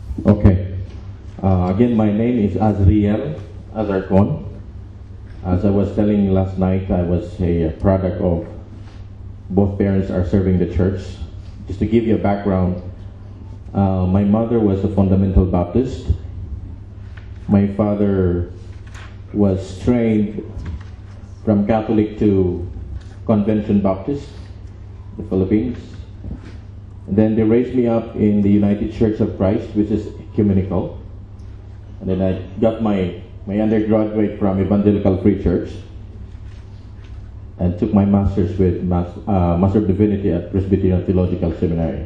Okay. Again, my name is Azriel Azarcon. As I was telling you last night, I was a product of both parents are serving the church. Just to give you a background, my mother was a fundamental Baptist. My father was trained from Catholic to Convention Baptist, the Philippines. And then they raised me up in the United Church of Christ, which is ecumenical. And then I got my undergraduate from Evangelical Free Church and took my master's with Master of Divinity at Presbyterian Theological Seminary.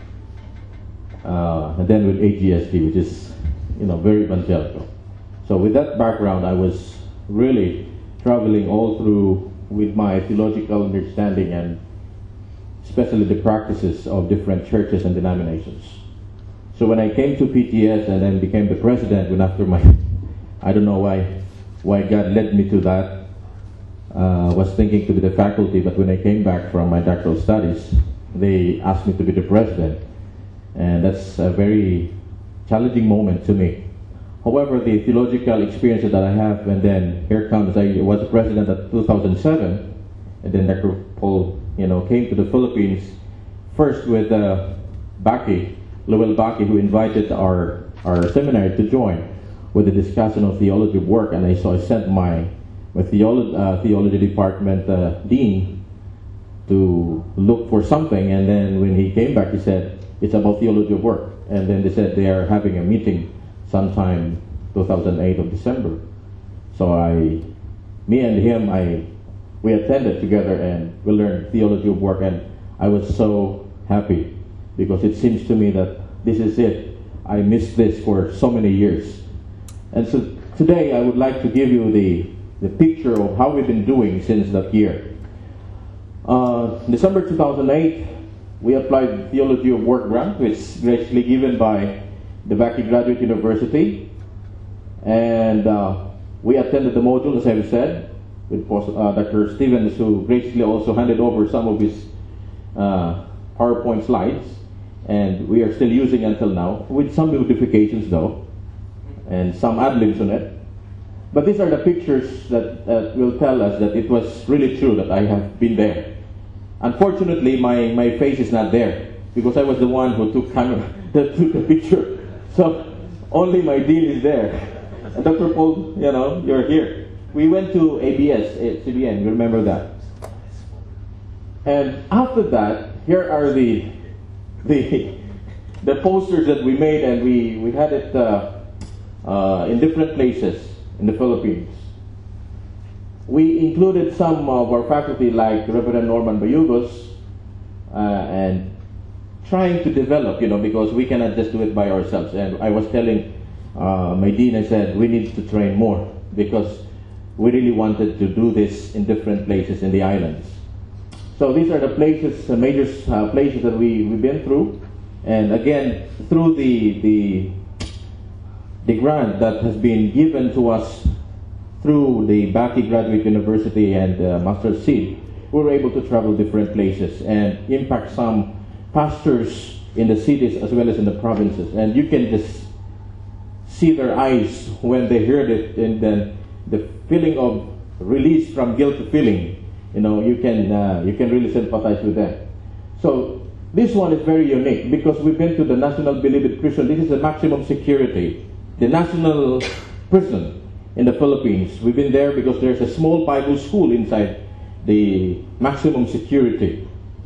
And then with AGST, which is, very evangelical. So with that background, I was really traveling all through with my theological understanding and especially the practices of different churches and denominations. So when I came to PTS and then became the president, when after I don't know why God led me to that, was thinking to be the faculty, but when I came back from my doctoral studies, they asked me to be the president. And that's a very challenging moment to me. However, the theological experiences that I have, and then here comes, I was president at 2007, and then Dr. Paul, came to the Philippines, first with Baki, Lowell Baki, who invited our seminary to join with the discussion of theology of work, and I sent my theology department dean to look for something, and then when he came back, he said, it's about theology of work, and then they said they are having a meeting sometime 2008 of December. So me and him, we attended together and we learned theology of work, and I was so happy because it seems to me that this is it. I missed this for so many years. And so today I would like to give you the picture of how we've been doing since that year. December 2008, we applied Theology of Work grant, which is graciously given by the Baki Graduate University. And we attended the module, as I've said, with Dr. Stevens, who graciously also handed over some of his PowerPoint slides. And we are still using until now, with some modifications though, and some ad-libs on it. But these are the pictures that will tell us that it was really true that I have been there. Unfortunately, my face is not there, because I was the one who took that took the picture. So only my dean is there. And Dr. Paul, you're here. We went to ABS, CBN, you remember that. And after that, here are the posters that we made, and we had it in different places in the Philippines. We included some of our faculty like Reverend Norman Bayugos and trying to develop, because we cannot just do it by ourselves. And I was telling my dean, I said, we need to train more because we really wanted to do this in different places in the islands. So these are the places, major places that we've been through. And again, through the grant that has been given to us through the Baki Graduate University and Master Seed, we were able to travel different places and impact some pastors in the cities as well as in the provinces. And you can just see their eyes when they heard it, and then the feeling of release from guilt feeling. You can really sympathize with them. So this one is very unique because we've been to the National Believed Prison. This is the maximum security, the national prison in the Philippines. We've been there because there's a small Bible school inside the maximum security.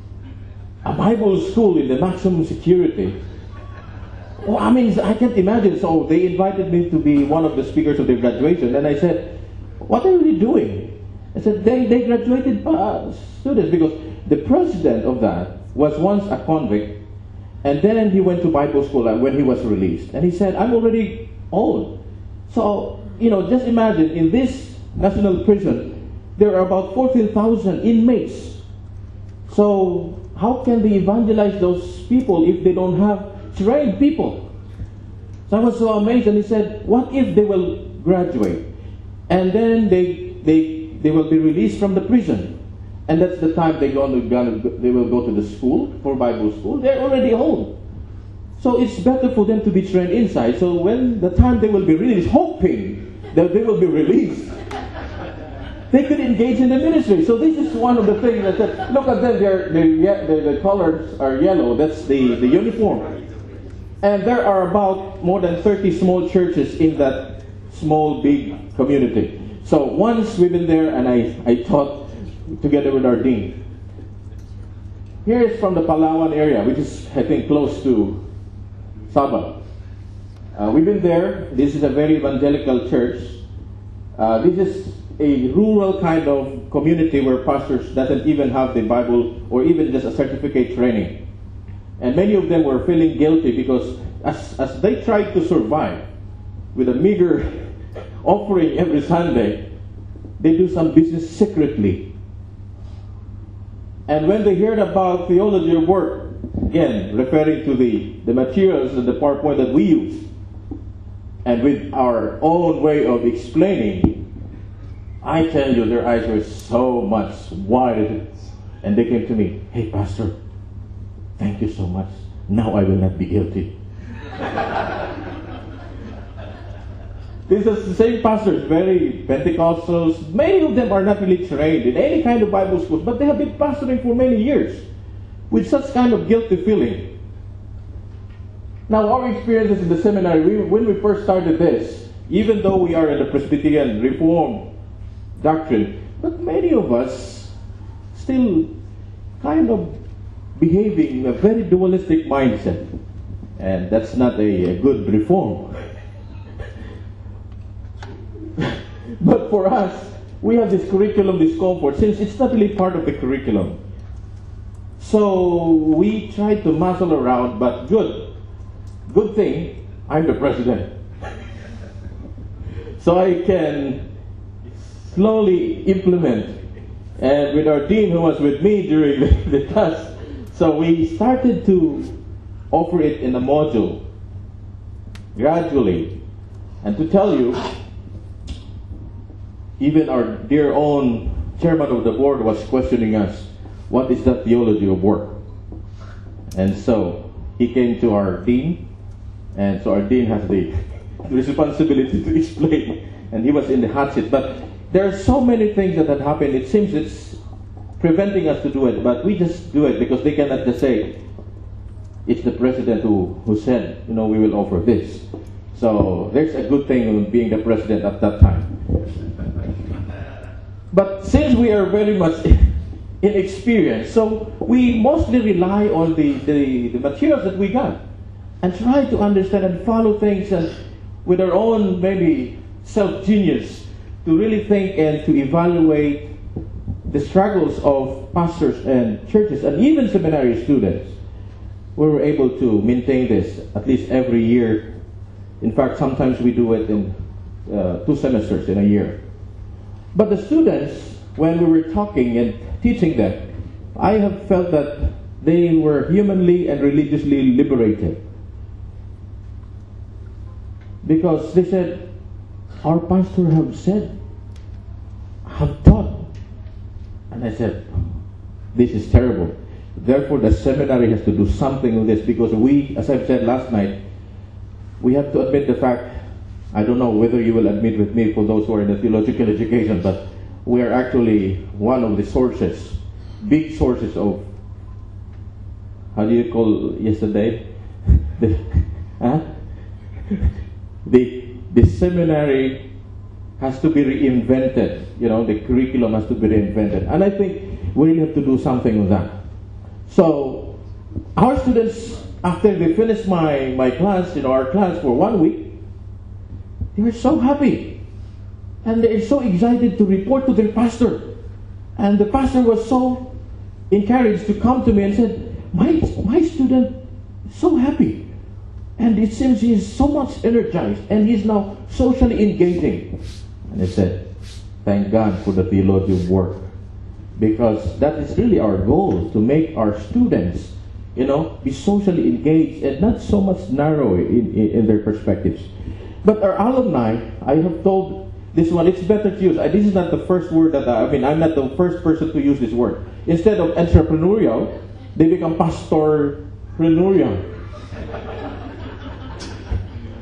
A Bible school in the maximum security. Oh, I can't imagine. So they invited me to be one of the speakers of their graduation, and I said, what are you doing? I said, they graduated students, because the president of that was once a convict, and then he went to Bible school when he was released. And he said, I'm already old. So, just imagine, in this national prison, there are about 14,000 inmates. So, how can they evangelize those people if they don't have trained people? So I was so amazed, and he said, what if they will graduate and then they will be released from the prison, and that's the time they will go to the school for Bible school? They're already old. So it's better for them to be trained inside. So when the time they will be released, hoping that they will be released, they could engage in the ministry. So this is one of the things that, look at them, the colors are yellow. That's the uniform. And there are about more than 30 small churches in that small, big community. So once we've been there, and I taught together with our dean. Here is from the Palawan area, which is, I think, close to Sabah. We've been there. This is a very evangelical church. This is a rural kind of community where pastors doesn't even have the Bible or even just a certificate training. And many of them were feeling guilty because as they tried to survive with a meager offering every Sunday, they do some business secretly. And when they heard about theology of work, again, referring to the materials and the PowerPoint that we use, and with our own way of explaining, I tell you, their eyes were so much wide. And they came to me, "Hey, Pastor, thank you so much. Now I will not be guilty." These are the same pastors, very Pentecostals. Many of them are not really trained in any kind of Bible schools, but they have been pastoring for many years with such kind of guilty feeling. Now, our experiences in the seminary, when we first started this, even though we are in the Presbyterian Reformed doctrine, but many of us still kind of behaving in a very dualistic mindset. And that's not a good reform. But for us, we have this curriculum discomfort since it's not really part of the curriculum. So we try to muscle around, but good thing, I'm the president. So I can slowly implement. And with our dean who was with me during the class, so we started to offer it in a module gradually. And to tell you, even our dear own chairman of the board was questioning us, what is that theology of work? And so he came to our dean, and so our dean has the responsibility to explain, and he was in the hot seat. But there are so many things that had happened, it seems it's preventing us to do it, but we just do it because they cannot just say, it's the president who said, we will offer this. So there's a good thing in being the president at that time. But since we are very much inexperienced, so we mostly rely on the materials that we got and try to understand and follow things and with our own maybe self-genius to really think and to evaluate the struggles of pastors and churches and even seminary students. We were able to maintain this at least every year. In fact, sometimes we do it in 2 semesters in a year. But the students, when we were talking and teaching them, I have felt that they were humanly and religiously liberated. Because they said, our pastor have taught. And I said, this is terrible. Therefore, the seminary has to do something with this because we, as I've said last night, we have to admit the fact, I don't know whether you will admit with me for those who are in the theological education, but we are actually one of the sources, big sources of, how do you call yesterday? The seminary has to be reinvented. The curriculum has to be reinvented. And I think we really have to do something with that. So our students, after they finished my class, our class for 1 week, they were so happy. And they're so excited to report to their pastor. And the pastor was so encouraged to come to me and said, my student is so happy. And it seems he is so much energized and he's now socially engaging. And I said, thank God for the theology of work. Because that is really our goal, to make our students, be socially engaged and not so much narrow in their perspectives. But our alumni, I have told this one, it's better to use. This is not the first word I'm not the first person to use this word. Instead of entrepreneurial, they become pastorpreneurial.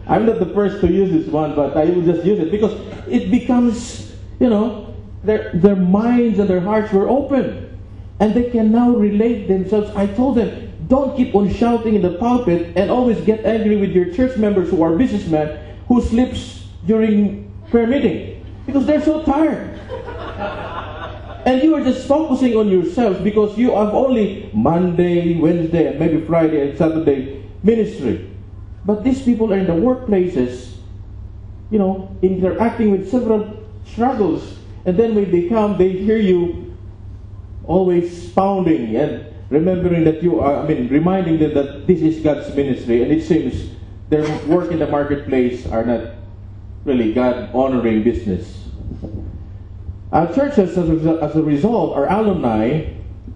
I'm not the first to use this one, but I will just use it because it becomes, their minds and their hearts were open. And they can now relate themselves. I told them, don't keep on shouting in the pulpit and always get angry with your church members who are businessmen who sleeps during prayer meeting because they're so tired. And you are just focusing on yourselves because you have only Monday, Wednesday, and maybe Friday and Saturday ministry. But these people are in the workplaces, interacting with several struggles. And then when they come, they hear you always pounding and remembering that reminding them that this is God's ministry, and it seems their work in the marketplace are not really God-honoring business. Our churches, as a result, our alumni,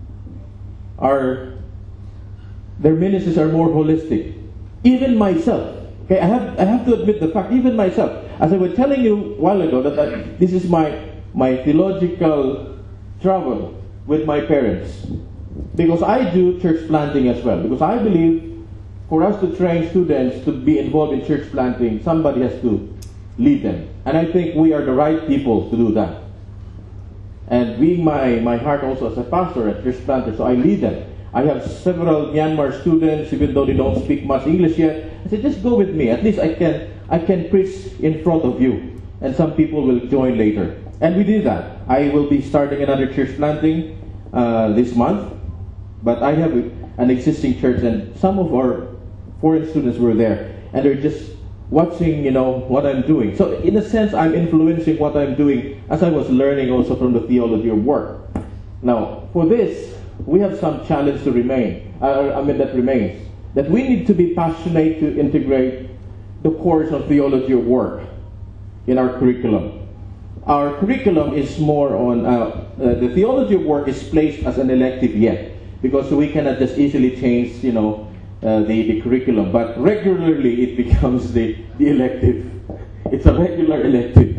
their ministries are more holistic. Even myself, okay, I have to admit the fact, even myself, as I was telling you a while ago, that this is my theological travel with my parents, because I do church planting as well, because I believe for us to train students to be involved in church planting, somebody has to lead them, and I think we are the right people to do that. And being my heart also as a pastor at church planter, so I lead them. I have several Myanmar students, even though they don't speak much English yet. I said, just go with me, at least I can preach in front of you, and some people will join later. And we did that. I will be starting another church planting this month. But I have an existing church, and some of our foreign students were there. And they're just watching, what I'm doing. So in a sense, I'm influencing what I'm doing as I was learning also from the theology of work. Now, for this, we have some challenge to that remains. That we need to be passionate to integrate the course of theology of work in our curriculum. Our curriculum is more on, the theology of work is placed as an elective yet, because we cannot just easily change, the curriculum. But regularly it becomes the elective. It's a regular elective.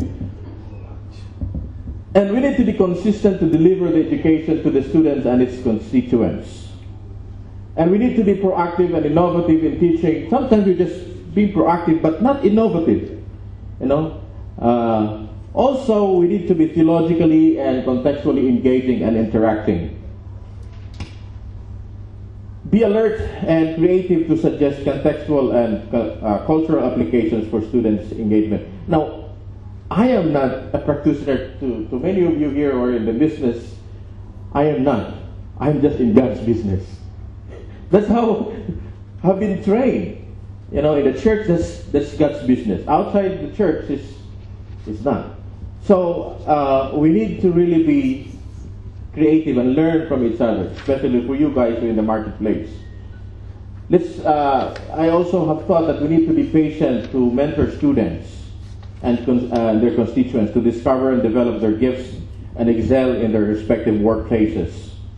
And we need to be consistent to deliver the education to the students and its constituents. And we need to be proactive and innovative in teaching. Sometimes we're just being proactive, but not innovative. Also, we need to be theologically and contextually engaging and interacting. Be alert and creative to suggest contextual and cultural applications for students' engagement. Now, I am not a practitioner to many of you here or in the business. I am not. I'm just in God's business. That's how I've been trained. In the church, that's God's business. Outside the church, it's not. So we need to really be creative and learn from each other, especially for you guys who are in the marketplace. I also have thought that we need to be patient to mentor students and their constituents to discover and develop their gifts and excel in their respective workplaces.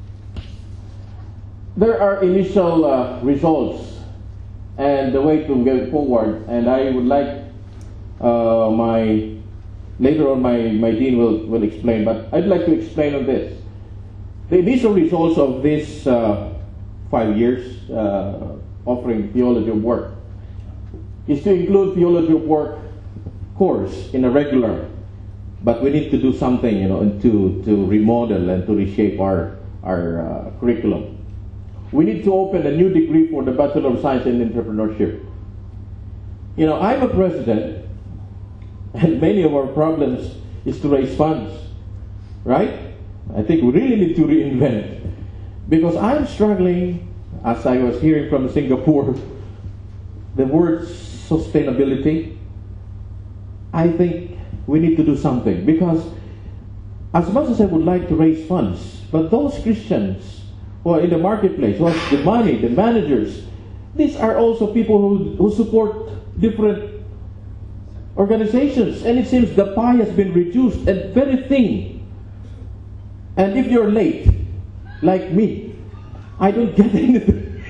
There are initial results and the way to go forward, and I would like later on my dean will explain, but I'd like to explain on this. The initial results of this 5 years offering theology of work is to include theology of work course in a regular, but we need to do something, and to remodel and to reshape our curriculum. We need to open a new degree for the Bachelor of Science in Entrepreneurship. I'm a president, and many of our problems is to raise funds, right? I think we really need to reinvent, because I'm struggling, as I was hearing from Singapore, the word sustainability. I think we need to do something, because as much as I would like to raise funds, but those Christians who are in the marketplace, who have the money, the managers, these are also people who support different organizations, and it seems the pie has been reduced and very thin. And if you're late, like me, I don't get anything.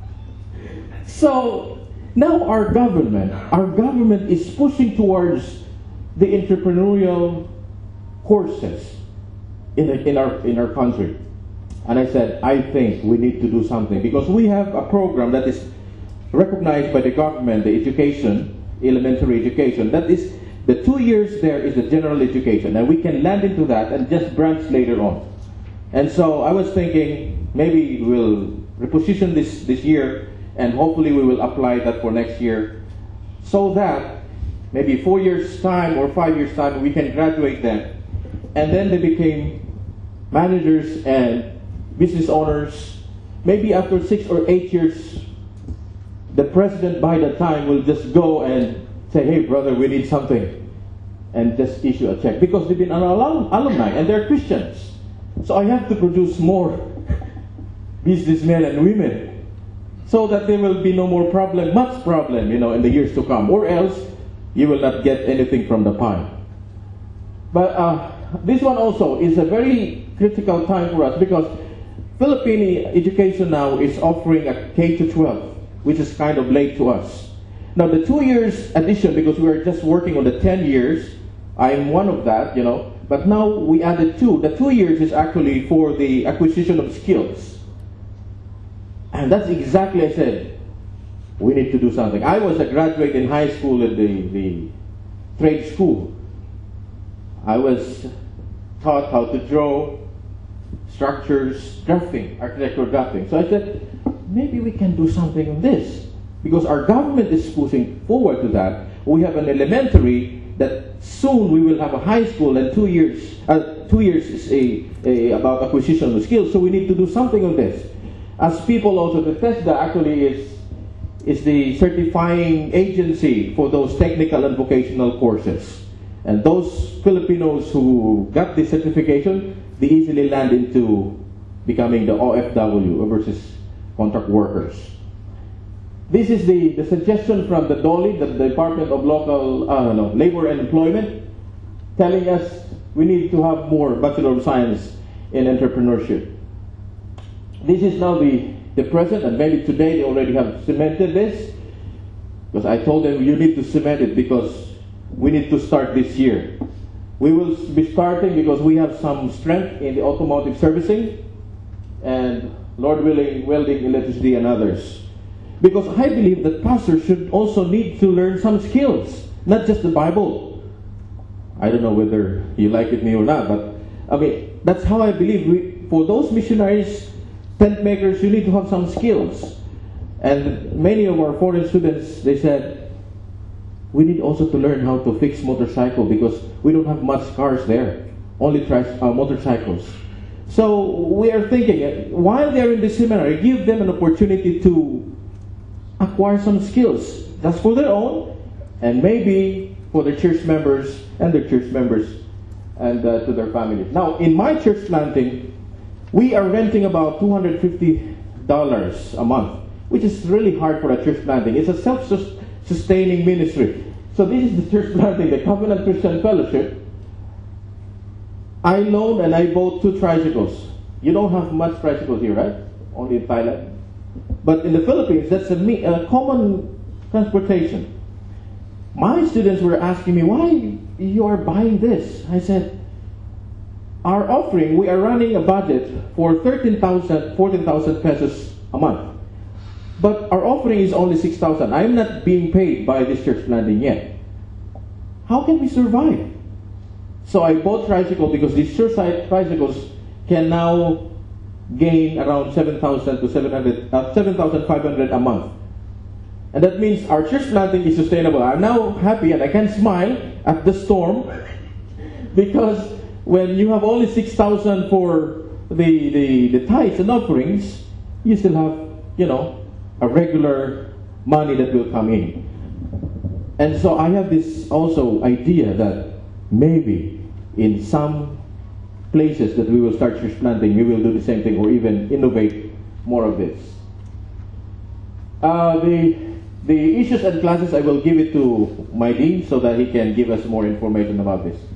So now our government is pushing towards the entrepreneurial courses in our country. And I said, I think we need to do something, because we have a program that is recognized by the government, the education, elementary education. That is, the 2 years there is the general education, and we can land into that and just branch later on. And so I was thinking maybe we'll reposition this year, and hopefully we will apply that for next year, so that maybe 4 years time or 5 years time we can graduate them, and then they became managers and business owners. Maybe after 6 or 8 years, the president by the time will just go and say, hey brother, we need something, and just issue a check, because they've been an alumni and they're Christians. So I have to produce more businessmen and women, so that there will be no more much problem, in the years to come, or else you will not get anything from the pie. But this one also is a very critical time for us, because Philippine education now is offering a K-12, which is kind of late to us. Now the 2 years addition, because we are just working on the 10 years, I'm one of that, but now we added 2. The 2 years is actually for the acquisition of skills. And that's exactly, I said, we need to do something. I was a graduate in high school at the trade school. I was taught how to draw structures, drafting, architectural drafting. So I said, maybe we can do something on this, because our government is pushing forward to that. We have an elementary that soon we will have a high school, and 2 years. 2 years is about acquisition of skills. So we need to do something on this. As people also, Bethesda actually is the certifying agency for those technical and vocational courses. And those Filipinos who got this certification, they easily land into becoming the OFW, overseas contract workers. This is the suggestion from the DOLE, the Department of Labor and Employment, telling us we need to have more Bachelor of Science in entrepreneurship. This is now the present, and maybe today they already have cemented this, because I told them you need to cement it because we need to start this year. We will be starting because we have some strength in the automotive servicing, and Lord willing, welding, electricity, and others. Because I believe that pastors should also need to learn some skills, not just the Bible. I don't know whether you like it me or not, but I mean, that's how I believe. For those missionaries, tent makers, you need to have some skills. And many of our foreign students, they said, we need also to learn how to fix motorcycle, because we don't have much cars there, only motorcycles. So we are thinking, while they're in the seminary, give them an opportunity to acquire some skills. That's for their own, and maybe for their church members and their church members, and to their families. Now, in my church planting, we are renting about $250 a month, which is really hard for a church planting. It's a self-sustaining ministry. So this is the church planting, the Covenant Christian Fellowship. I loaned and I bought 2 tricycles. You don't have much tricycles here, right? Only in Thailand. But in the Philippines, that's a common transportation. My students were asking me, why you are buying this? I said, our offering, we are running a budget for 14,000 pesos a month. But our offering is only 6,000. I'm not being paid by this church planting yet. How can we survive? So I bought tricycle, because these tricycles can now gain around 7,000 to 7,500 a month. And that means our church planting is sustainable. I'm now happy and I can smile at the storm, because when you have only 6,000 for the tithes and offerings, you still have, a regular money that will come in. And so I have this also idea that maybe in some places that we will start church planting, we will do the same thing, or even innovate more of this. The issues and classes, I will give it to my dean so that he can give us more information about this.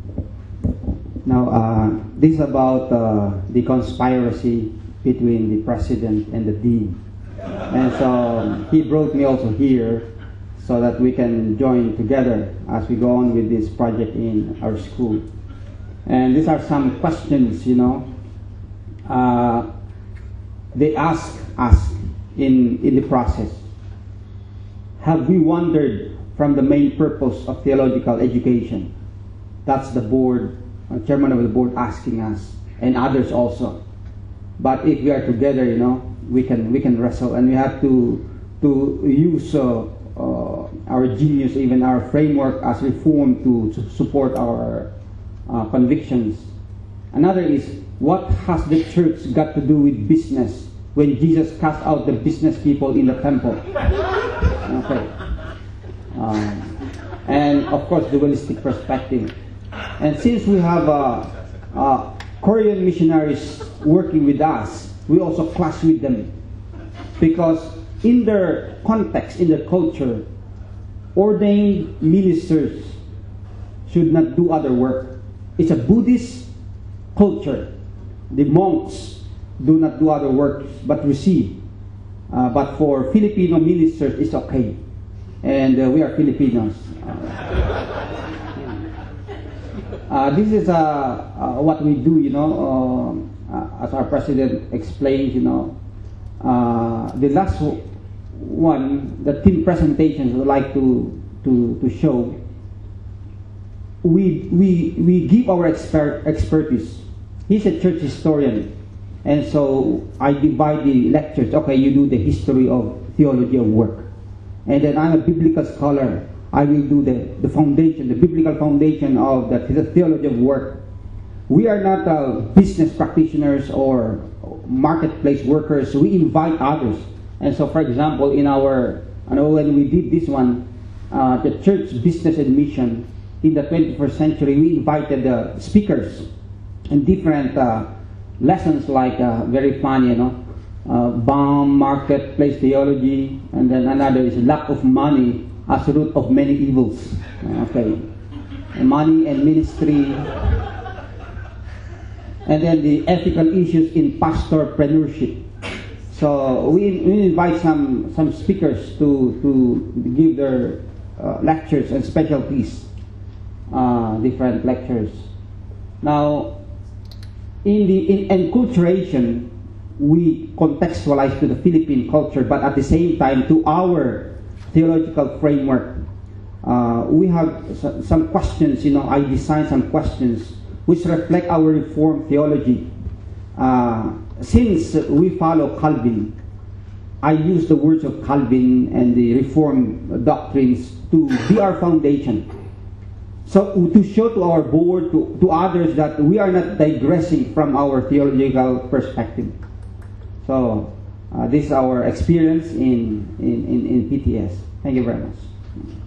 Now, this is about the conspiracy between the president and the dean. And so he brought me also here so that we can join together as we go on with this project in our school. And these are some questions, they ask us in the process. have we wandered from the main purpose of theological education? That's the board, chairman of the board asking us, and others also. But if we are together, we can wrestle, and we have to use our genius, even our framework as reform to support our convictions. Another is, what has the church got to do with business when Jesus cast out the business people in the temple? Okay. And of course, dualistic perspective. And since we have Korean missionaries working with us, we also clash with them, because in their context, in their culture, ordained ministers should not do other work. It's a Buddhist culture. The monks do not do other works but receive. But for Filipino ministers, it's okay. And we are Filipinos. This is what we do, as our president explains, the last one, the team presentations I would like to show. We give our expertise. He's a church historian, and so I divide the lectures. Okay, you do the history of theology of work, and then I'm a biblical scholar. I will do the foundation, the biblical foundation of the theology of work. We are not business practitioners or marketplace workers. We invite others. And so, for example, when we did this one, the church business and mission in the 21st century, we invited speakers and different lessons, like very funny, BOM, marketplace theology, and then another is lack of money as the root of many evils. Okay, money and ministry, and then the ethical issues in pastorpreneurship. So we invite some speakers to give their lectures and specialties, different lectures. Now, in enculturation, we contextualize to the Philippine culture, but at the same time to our theological framework. We have some questions, I designed some questions which reflect our Reformed theology. Since we follow Calvin, I use the words of Calvin and the Reformed doctrines to be our foundation. So to show to our board, to others, that we are not digressing from our theological perspective. So this is our experience in PTS. Thank you very much.